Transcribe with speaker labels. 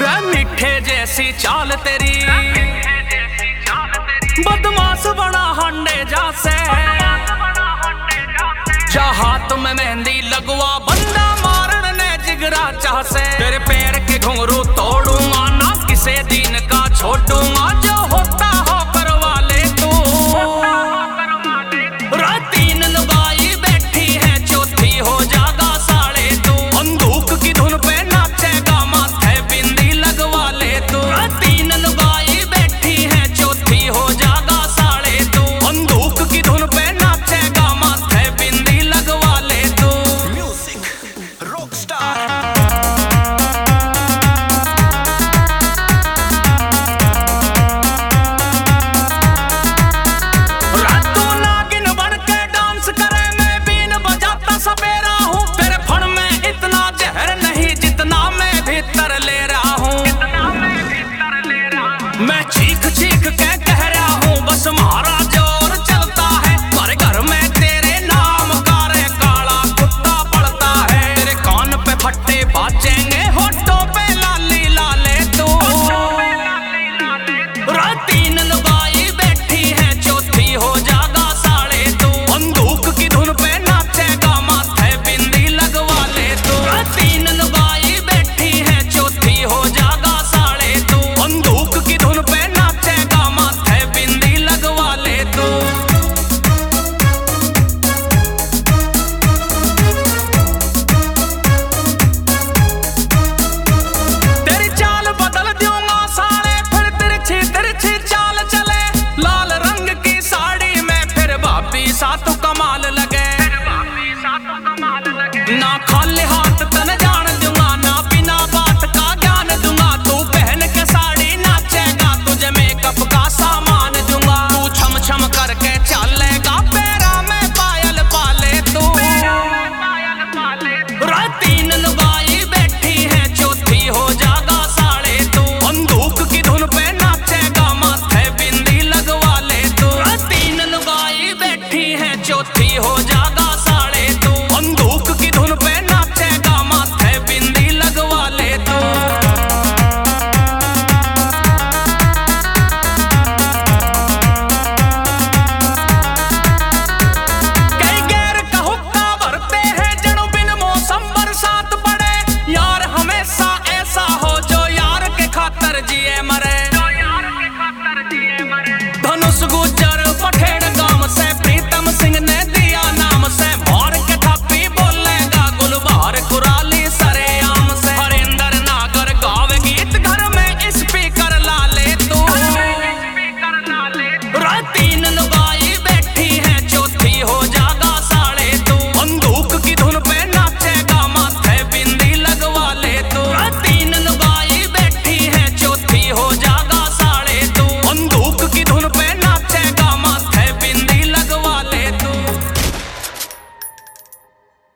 Speaker 1: मीठे जैसी चाल तेरी, बदमाश बना हंडे जासे, हाथ में मेहंदी लगवा बंदा मारन ने जिगरा चाहसे। तेरे पैर के घुंघरू तोड़ूंगा ना किसे दिन का छोड़ूंगा, जो होता हो करवा ले तू। तीन लुगाई बैठी है चौथी हो जागा साले तू, बंदूक की धुन पे नाचेगा माथे बिंदी लगवा ले तू। तीन लुगाई बैठी है चौथी हो जागा साले तू, बंदूक की धुन पे नाचेगा माथे बिंदी लगवा ले तू। Music rockstar. मैं चीख चीख के कह रहा हूँ बस मारा जोर चलता है, पर घर में तेरे नाम का रे काला कुत्ता पड़ता है। तेरे कान पे फट्टे बाजेंगे होठों पे लाली लाले तू। तीन लुगाई बैठी है चौथी हो जागा साले तू, बंदूक की धुन पे नाचेगा माथे बिंदी लगवा ले तू। तीन लुगाई बैठी है चौथी हो जागा साले तू, बंदूक की धुन पे नाचेगा माथे बिंदी लगवा ले तू। तेरी चाल बदल दूंगा साले, फिर तिरछी तिरछी चाल चले। लाल रंग की साड़ी में फिर भाभी सा तू कमाल लगे। ना खाली हाथ तन जान दूंगा, ना बिना बात का ज्ञान दूंगा। तू पहन के साड़ी नाचेगा, तुझे मेकअप का सामान दूंगा। तू छम छम करके चलेगा, पैरा में पायल पाले तू। तीन लुगाई बैठी है चौथी हो जागा साले तू, बंदूक की धुन पे नाचेगा माथे बिंदी लगवा ले तू। तीन लुगाई बैठी है चौथी हो जागा साले तू, बंदूक की